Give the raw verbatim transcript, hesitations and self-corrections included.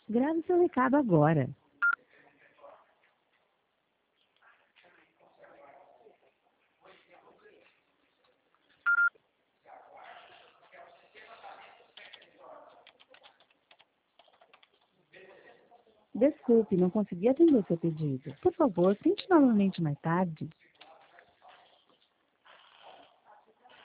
Grave seu recado agora. Desculpe, não consegui atender seu pedido. Por favor, tente novamente mais tarde.